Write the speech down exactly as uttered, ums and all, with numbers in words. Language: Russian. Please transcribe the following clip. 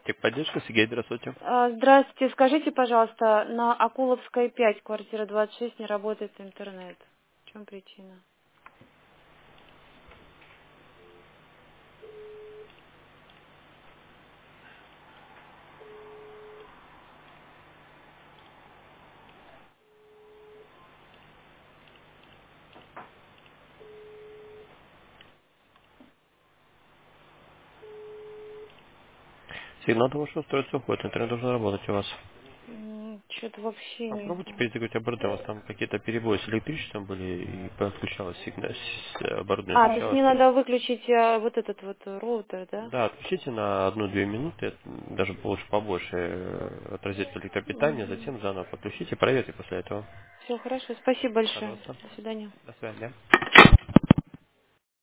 Техподдержка, Сергей, здравствуйте. А, Здравствуйте, скажите, пожалуйста, на Акуловской пять, квартира двадцать шесть, не работает интернет. В чем причина? Сигнал того, что устройство уходит, интернет должен работать у вас. Что-то вообще Попробуйте нету. перезагрузить оборудование. У вас там какие-то перебои с электричеством были, и подключалось сигнал, с- оборудование А, то есть включалось. мне То есть, надо выключить а, вот этот вот роутер, да? да, отключите на одну-две минуты, это даже лучше побольше э, от розетки электропитания, Угу. затем заново подключите, проверьте после этого. Все хорошо, спасибо большое. Пожалуйста. До свидания. До свидания.